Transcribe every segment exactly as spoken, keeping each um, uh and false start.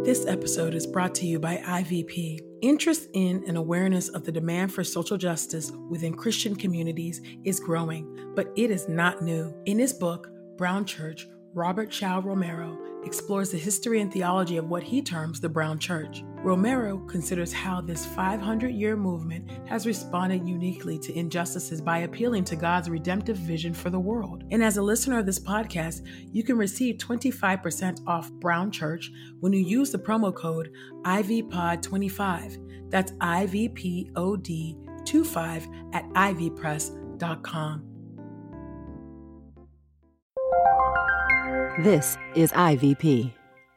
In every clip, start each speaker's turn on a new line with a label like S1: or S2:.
S1: This episode is brought to you by I V P. Interest in and awareness of the demand for social justice within Christian communities is growing, but it is not new. In his book, Brown Church, Robert Chao Romero explores the history and theology of what he terms the Brown Church. Romero considers how this five hundred year movement has responded uniquely to injustices by appealing to God's redemptive vision for the world. And as a listener of this podcast, you can receive twenty-five percent off Brown Church when you use the promo code I V P O D twenty-five. That's I V P O D twenty-five at I V press dot com.
S2: This is I V P.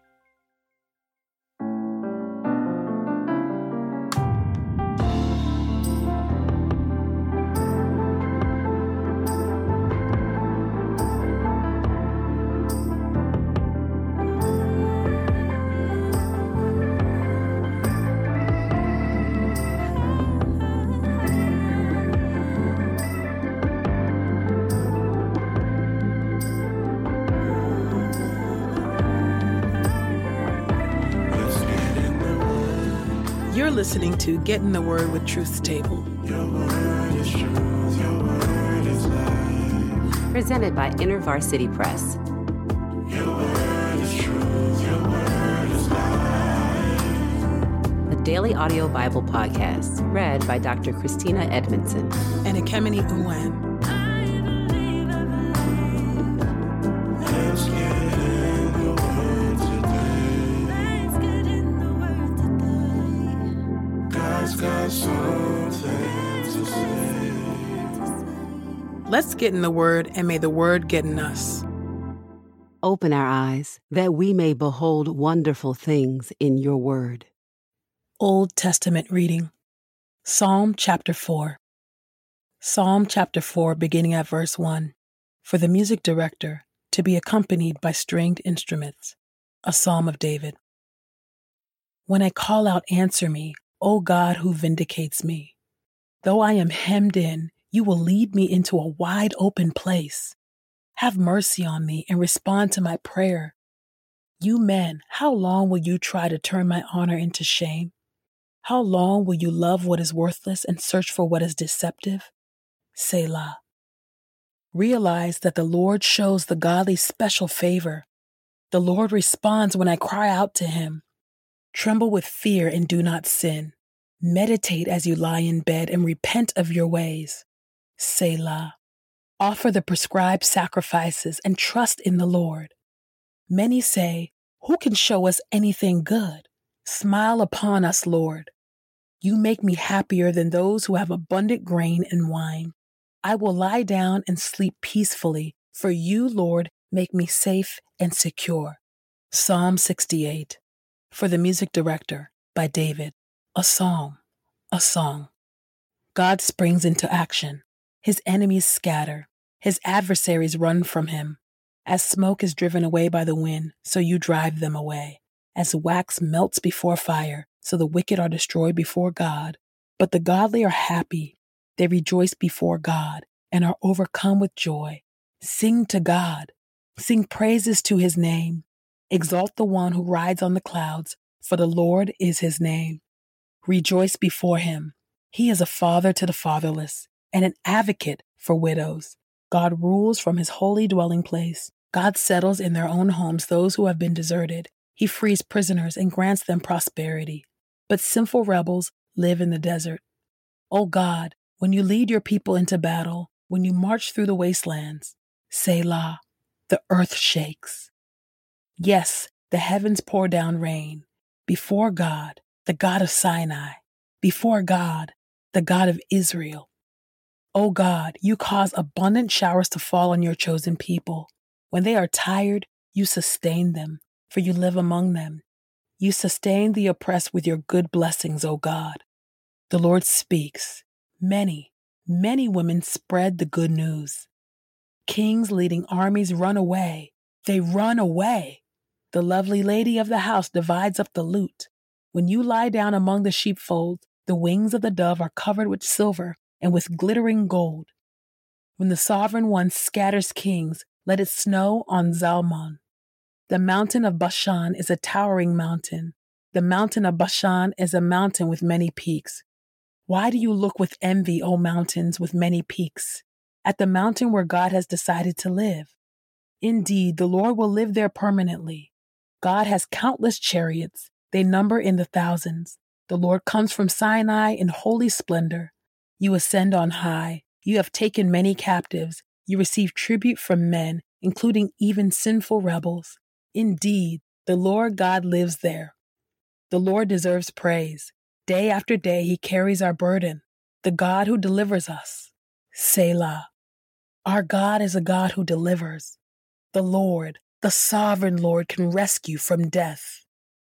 S1: You're listening to Get in the Word with Truth's Table.
S3: Your word is truth, your word is life.
S2: Presented by InterVarsity Press.
S3: Your word is truth, your word is life.
S2: A daily audio Bible podcast read by Doctor Christina Edmondson
S1: and Ekemini Uwan.
S3: Let's get in the word today. God's got something to say.
S1: Let's get in the Word, and may the Word get in us.
S2: Open our eyes that we may behold wonderful things in your word.
S1: Old Testament reading. Psalm chapter four. Psalm chapter four, beginning at verse one. For the music director, to be accompanied by stringed instruments. A psalm of David. When I call out, answer me, O God who vindicates me. Though I am hemmed in, you will lead me into a wide open place. Have mercy on me and respond to my prayer. You men, how long will you try to turn my honor into shame? How long will you love what is worthless and search for what is deceptive? Selah. Realize that the Lord shows the godly special favor. The Lord responds when I cry out to him. Tremble with fear and do not sin. Meditate as you lie in bed and repent of your ways. Selah. Offer the prescribed sacrifices and trust in the Lord. Many say, who can show us anything good? Smile upon us, Lord. You make me happier than those who have abundant grain and wine. I will lie down and sleep peacefully, for you, Lord, make me safe and secure. Psalm sixty-eight. For the music director, by David. A psalm, a song. God springs into action. His enemies scatter. His adversaries run from him. As smoke is driven away by the wind, so you drive them away. As wax melts before fire, so the wicked are destroyed before God. But the godly are happy. They rejoice before God and are overcome with joy. Sing to God. Sing praises to his name. Exalt the one who rides on the clouds, for the Lord is his name. Rejoice before him. He is a father to the fatherless and an advocate for widows. God rules from his holy dwelling place. God settles in their own homes those who have been deserted. He frees prisoners and grants them prosperity. But sinful rebels live in the desert. O God, when you lead your people into battle, when you march through the wastelands, Selah, the earth shakes. Yes, the heavens pour down rain. Before God, the God of Sinai. Before God, the God of Israel. O God, you cause abundant showers to fall on your chosen people. When they are tired, you sustain them, for you live among them. You sustain the oppressed with your good blessings, O God. The Lord speaks. Many, many women spread the good news. Kings leading armies run away. They run away. The lovely lady of the house divides up the loot. When you lie down among the sheepfolds, the wings of the dove are covered with silver and with glittering gold. When the sovereign one scatters kings, let it snow on Zalmon. The mountain of Bashan is a towering mountain. The mountain of Bashan is a mountain with many peaks. Why do you look with envy, O mountains with many peaks, at the mountain where God has decided to live? Indeed, the Lord will live there permanently. God has countless chariots. They number in the thousands. The Lord comes from Sinai in holy splendor. You ascend on high. You have taken many captives. You receive tribute from men, including even sinful rebels. Indeed, the Lord God lives there. The Lord deserves praise. Day after day, he carries our burden. The God who delivers us. Selah. Our God is a God who delivers. The Lord, the sovereign Lord, can rescue from death.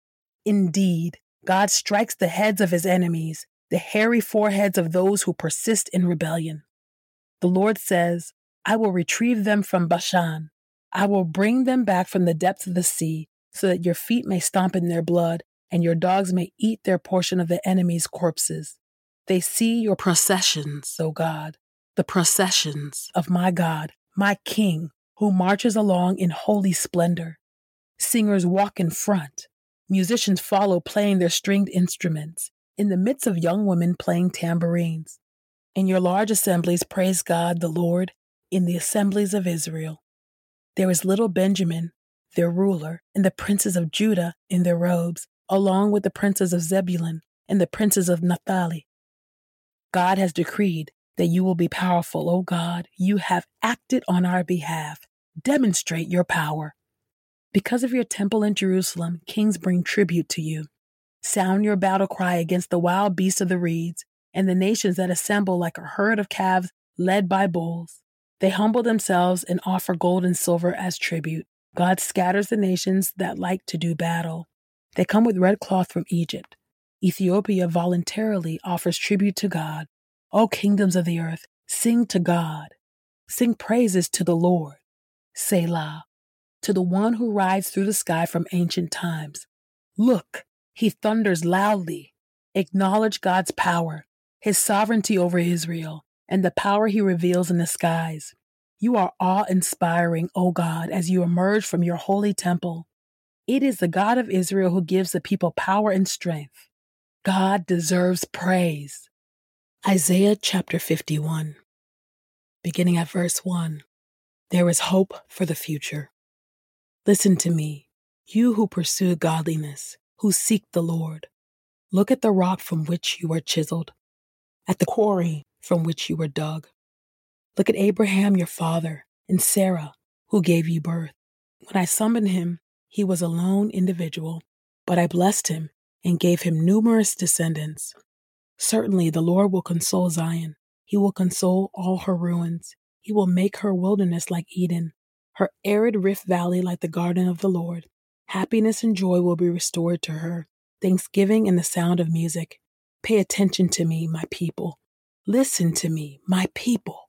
S1: Indeed, God strikes the heads of his enemies, the hairy foreheads of those who persist in rebellion. The Lord says, I will retrieve them from Bashan. I will bring them back from the depths of the sea, so that your feet may stomp in their blood, and your dogs may eat their portion of the enemy's corpses. They see your processions, O God, the processions of my God, my King, who marches along in holy splendor. Singers walk in front. Musicians follow playing their stringed instruments, in the midst of young women playing tambourines. In your large assemblies, praise God, the Lord, in the assemblies of Israel. There is little Benjamin, their ruler, and the princes of Judah in their robes, along with the princes of Zebulun and the princes of Naphtali. God has decreed that you will be powerful, O God. You have acted on our behalf. Demonstrate your power. Because of your temple in Jerusalem, kings bring tribute to you. Sound your battle cry against the wild beasts of the reeds and the nations that assemble like a herd of calves led by bulls. They humble themselves and offer gold and silver as tribute. God scatters the nations that like to do battle. They come with red cloth from Egypt. Ethiopia voluntarily offers tribute to God. O kingdoms of the earth, sing to God. Sing praises to the Lord. Selah. To the one who rides through the sky from ancient times. Look, he thunders loudly. Acknowledge God's power, his sovereignty over Israel, and the power he reveals in the skies. You are awe-inspiring, O God, as you emerge from your holy temple. It is the God of Israel who gives the people power and strength. God deserves praise. Isaiah chapter fifty-one, beginning at verse one. There is hope for the future. Listen to me, you who pursue godliness, who seek the Lord. Look at the rock from which you were chiseled, at the quarry from which you were dug. Look at Abraham your father and Sarah, who gave you birth. When I summoned him, he was a lone individual, but I blessed him and gave him numerous descendants. Certainly the Lord will console Zion. He will console all her ruins. He will make her wilderness like Eden, her arid rift valley like the garden of the Lord. Happiness and joy will be restored to her, thanksgiving and the sound of music. Pay attention to me, my people. Listen to me, my people.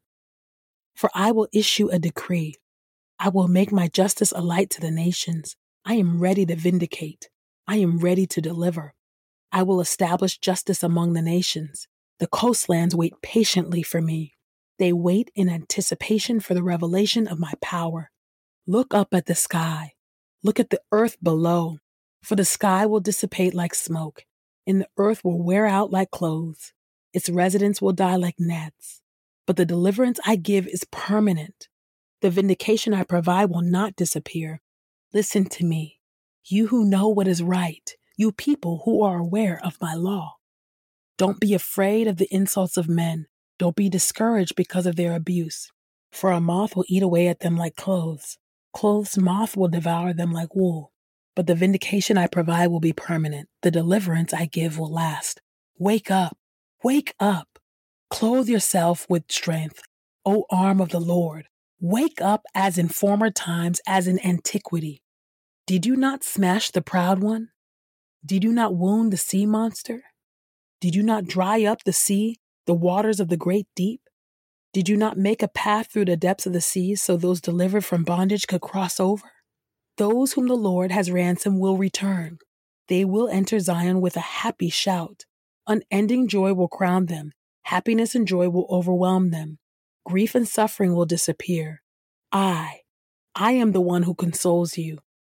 S1: For I will issue a decree. I will make my justice a light to the nations. I am ready to vindicate. I am ready to deliver. I will establish justice among the nations. The coastlands wait patiently for me. They wait in anticipation for the revelation of my power. Look up at the sky. Look at the earth below. For the sky will dissipate like smoke, and the earth will wear out like clothes. Its residents will die like gnats. But the deliverance I give is permanent. The vindication I provide will not disappear. Listen to me, you who know what is right, you people who are aware of my law. Don't be afraid of the insults of men. Don't be discouraged because of their abuse. For a moth will eat away at them like clothes. Clothes moth will devour them like wool. But the vindication I provide will be permanent. The deliverance I give will last. Wake up. Wake up. Clothe yourself with strength, O arm of the Lord. Wake up as in former times, as in antiquity. Did you not smash the proud one? Did you not wound the sea monster? Did you not dry up the sea, the waters of the great deep? Did you not make a path through the depths of the sea so those delivered from bondage could cross over? Those whom the Lord has ransomed will return. They will enter Zion with a happy shout. Unending joy will crown them. Happiness and joy will overwhelm them. Grief and suffering will disappear. I, I am the one who consoles you.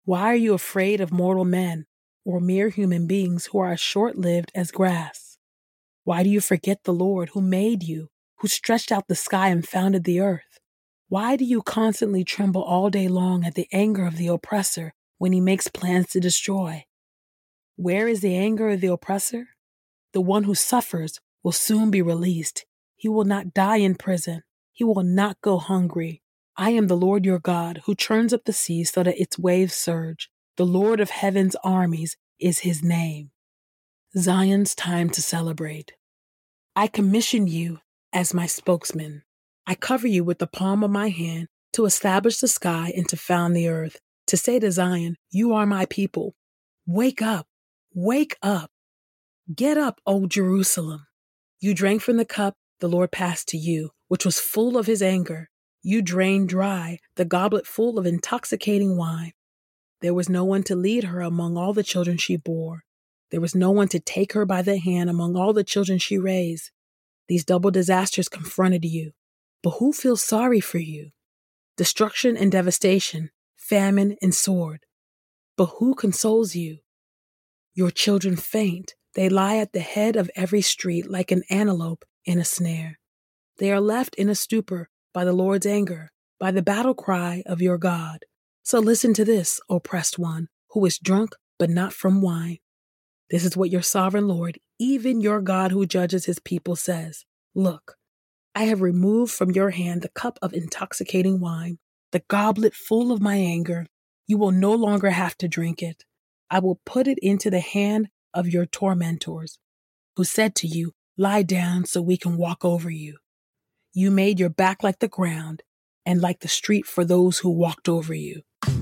S1: Why are you afraid of mortal men, or mere human beings who are as short-lived as grass? Why do you forget the Lord who made you, who stretched out the sky and founded the earth? Why do you constantly tremble all day long at the anger of the oppressor when he makes plans to destroy? Where is the anger of the oppressor? The one who suffers will soon be released. He will not die in prison. He will not go hungry. I am the Lord your God, who churns up the sea so that its waves surge. The Lord of heaven's armies is his name. Zion's time to celebrate. I commission you as my spokesman. I cover you with the palm of my hand to establish the sky and to found the earth, to say to Zion, you are my people. Wake up, wake up. Get up, O Jerusalem. You drank from the cup the Lord passed to you, which was full of his anger. You drained dry the goblet full of intoxicating wine. There was no one to lead her among all the children she bore. There was no one to take her by the hand among all the children she raised. These double disasters confronted you. But who feels sorry for you? Destruction and devastation, famine and sword. But who consoles you? Your children faint. They lie at the head of every street like an antelope in a snare. They are left in a stupor by the Lord's anger, by the battle cry of your God. So listen to this, oppressed one, who is drunk but not from wine. This is what your sovereign Lord, even your God who judges his people, says. Look, I have removed from your hand the cup of intoxicating wine, the goblet full of my anger. You will no longer have to drink it. I will put it into the hand of your tormentors, who said to you, lie down so we can walk over you. You made your back like the ground and like the street for those who walked over you.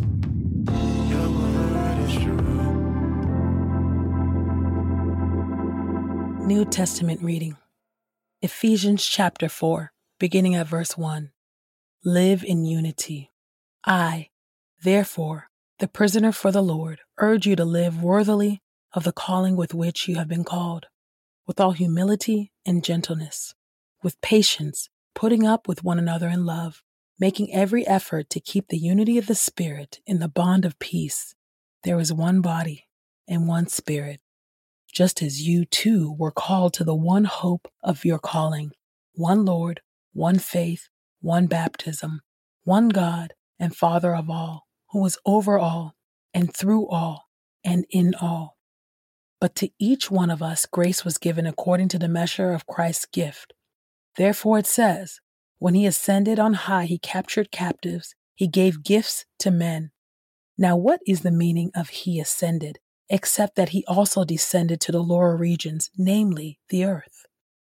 S3: Your word is true.
S1: New Testament reading. Ephesians chapter four, beginning at verse one. Live in unity. I, therefore, the prisoner for the Lord, urge you to live worthily of the calling with which you have been called, with all humility and gentleness, with patience, putting up with one another in love, making every effort to keep the unity of the Spirit in the bond of peace. There is one body and one Spirit, just as you too were called to the one hope of your calling, one Lord, one faith, one baptism, one God and Father of all, who is over all and through all and in all. But to each one of us grace was given according to the measure of Christ's gift. Therefore it says, when he ascended on high, he captured captives, he gave gifts to men. Now what is the meaning of he ascended, except that he also descended to the lower regions, namely the earth?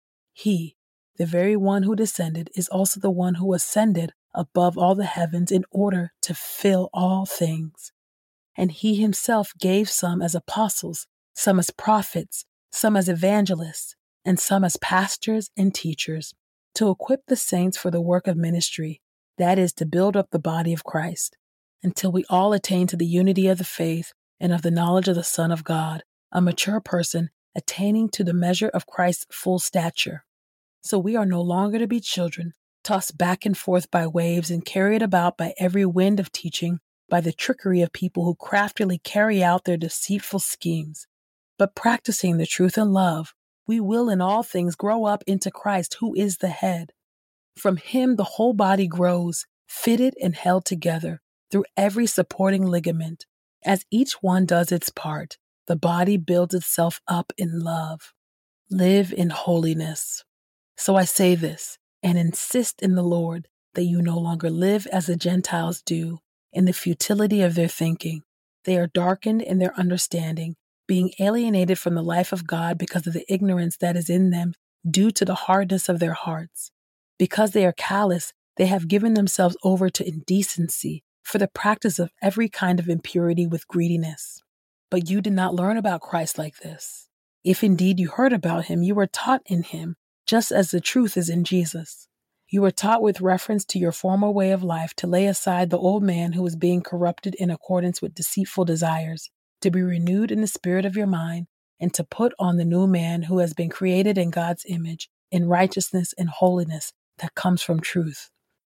S1: He, the very one who descended, is also the one who ascended above all the heavens in order to fill all things. And he himself gave some as apostles, some as prophets, some as evangelists, and some as pastors and teachers, to equip the saints for the work of ministry, that is, to build up the body of Christ, until we all attain to the unity of the faith and of the knowledge of the Son of God, a mature person attaining to the measure of Christ's full stature. So we are no longer to be children, tossed back and forth by waves and carried about by every wind of teaching, by the trickery of people who craftily carry out their deceitful schemes. But practicing the truth in love, we will in all things grow up into Christ, who is the head. From him the whole body grows, fitted and held together through every supporting ligament. As each one does its part, the body builds itself up in love. Live in holiness. So I say this, and insist in the Lord, that you no longer live as the Gentiles do, in the futility of their thinking. They are darkened in their understanding, being alienated from the life of God because of the ignorance that is in them due to the hardness of their hearts. Because they are callous, they have given themselves over to indecency for the practice of every kind of impurity with greediness. But you did not learn about Christ like this. If indeed you heard about him, you were taught in him, just as the truth is in Jesus. You were taught with reference to your former way of life to lay aside the old man who is being corrupted in accordance with deceitful desires, to be renewed in the spirit of your mind, and to put on the new man who has been created in God's image, in righteousness and holiness that comes from truth.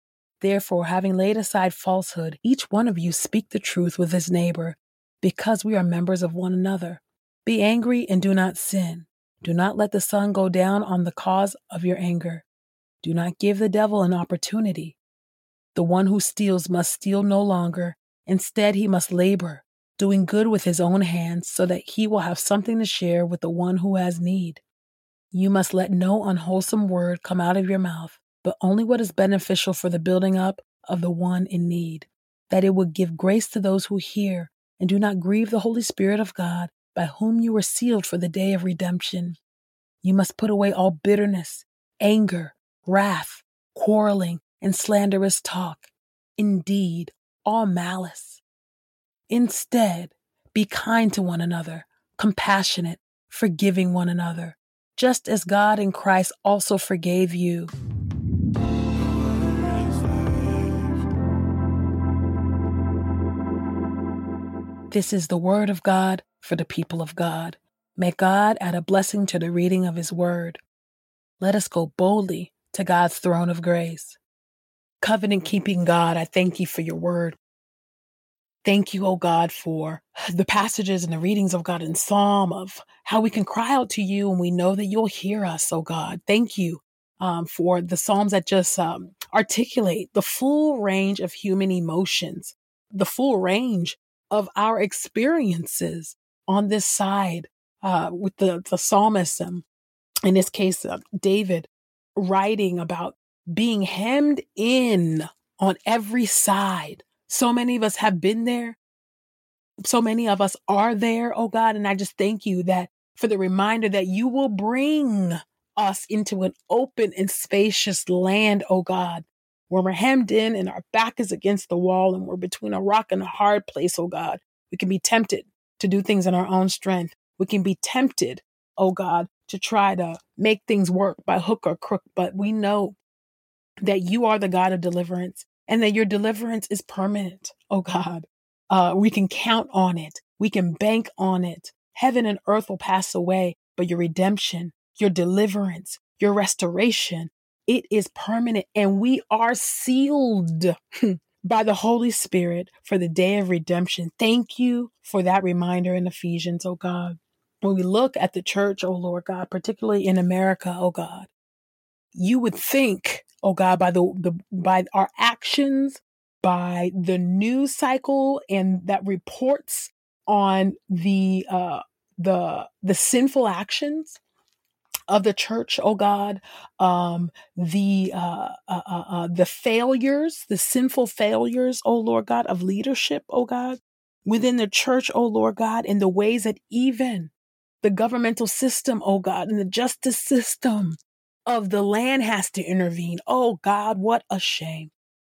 S1: therefore, having laid aside falsehood, each one of you speak the truth with his neighbor, because we are members of one another. Be angry and do not sin. Do not let the sun go down on the cause of your anger. Do not give the devil an opportunity. The one who steals must steal no longer. Instead, he must labor, doing good with his own hands, so that he will have something to share with the one who has need. You must let no unwholesome word come out of your mouth, but only what is beneficial for the building up of the one in need, that it would give grace to those who hear, and do not grieve the Holy Spirit of God, by whom you were sealed for the day of redemption. You must put away all bitterness, anger, wrath, quarreling, and slanderous talk. Indeed, all malice. Instead, be kind to one another, compassionate, forgiving one another, just as God in Christ also forgave you. This is the word of God for the people of God. May God add a blessing to the reading of his word. Let us go boldly to God's throne of grace. Covenant-keeping God, I thank you for your word. Thank you, oh God, for the passages and the readings of God in Psalm, of how we can cry out to you and we know that you'll hear us, oh God. Thank you um, for the Psalms that just um, articulate the full range of human emotions, the full range of our experiences on this side uh, with the, the psalmist, um, in this case, uh, David, writing about being hemmed in on every side. So many of us have been there. So many of us are there, oh God. And I just thank you that for the reminder that you will bring us into an open and spacious land, oh God, where we're hemmed in and our back is against the wall and we're between a rock and a hard place, oh God. We can be tempted to do things in our own strength. We can be tempted, oh God, to try to make things work by hook or crook. But we know that you are the God of deliverance and that your deliverance is permanent, oh God. Uh, we can count on it. We can bank on it. Heaven and earth will pass away, but your redemption, your deliverance, your restoration, it is permanent, and we are sealed by the Holy Spirit for the day of redemption. Thank you for that reminder in Ephesians, oh God. When we look at the church, oh Lord God, particularly in America, oh God, you would think, oh God, by the, the by our actions, by the news cycle and that reports on the uh, the the sinful actions of the church, oh God, um, the uh, uh, uh, uh, the failures, the sinful failures, oh Lord God, of leadership, oh God, within the church, oh Lord God, in the ways that even the governmental system, oh God, and the justice system of the land has to intervene. Oh God, what a shame.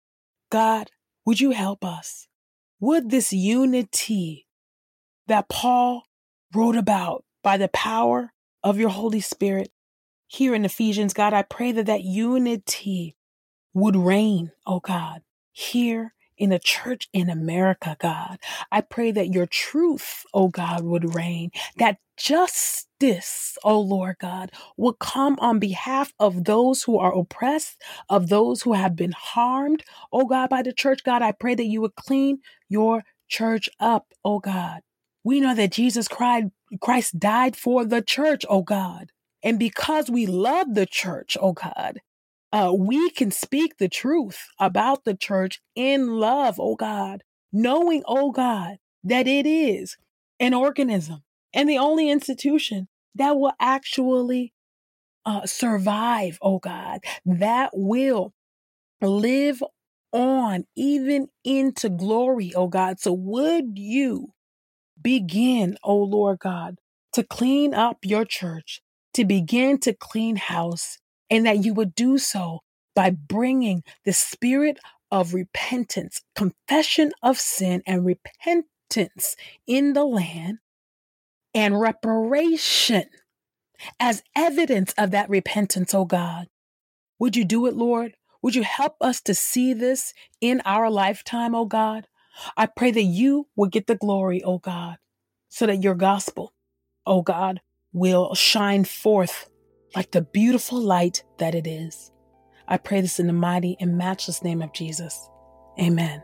S1: God, would you help us? Would this unity that Paul wrote about by the power of your Holy Spirit here in Ephesians, God, I pray that that unity would reign, oh God, here in the church in America, God. I pray that your truth, oh God, would reign, that justice, oh Lord God, would come on behalf of those who are oppressed, of those who have been harmed, oh God, by the church. God, I pray that you would clean your church up, oh God. We know that Jesus Christ, Christ died for the church, oh God. And because we love the church, oh God, Uh, we can speak the truth about the church in love, oh God, knowing, oh God, that it is an organism and the only institution that will actually uh, survive, oh God, that will live on even into glory, oh God. So would you begin, oh Lord God, to clean up your church, to begin to clean house, and that you would do so by bringing the spirit of repentance, confession of sin and repentance in the land, and reparation as evidence of that repentance, oh God. Would you do it, Lord? Would you help us to see this in our lifetime, oh God? I pray that you will get the glory, oh God, so that your gospel, oh God, will shine forth like the beautiful light that it is. I pray this in the mighty and matchless name of Jesus. Amen.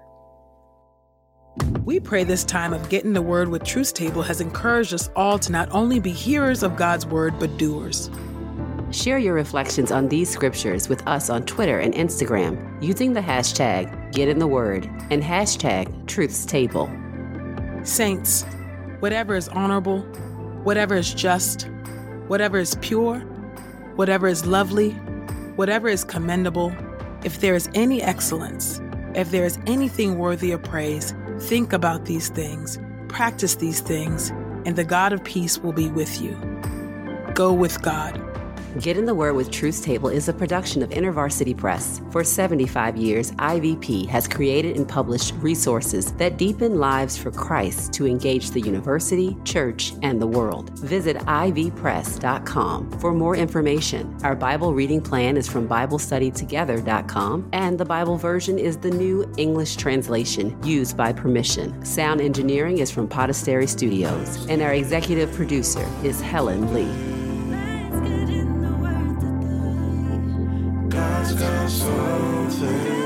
S1: We pray this time of Getting the Word with Truth Table has encouraged us all to not only be hearers of God's Word, but doers.
S2: Share your reflections on these scriptures with us on Twitter and Instagram using the hashtag GetInTheWord and hashtag Truth's Table.
S1: Saints, whatever is honorable, whatever is just, whatever is pure, whatever is lovely, whatever is commendable, if there is any excellence, if there is anything worthy of praise, think about these things, practice these things, and the God of peace will be with you. Go with God.
S2: Get in the Word with Truth's Table is a production of InterVarsity Press. For seventy-five years, I V P has created and published resources that deepen lives for Christ to engage the university, church, and the world. Visit I V press dot com for more information. Our Bible reading plan is from Bible Study Together dot com, and the Bible version is the new English translation used by permission. Sound engineering is from Podastery Studios, and our executive producer is Helen Lee.
S3: God's got something.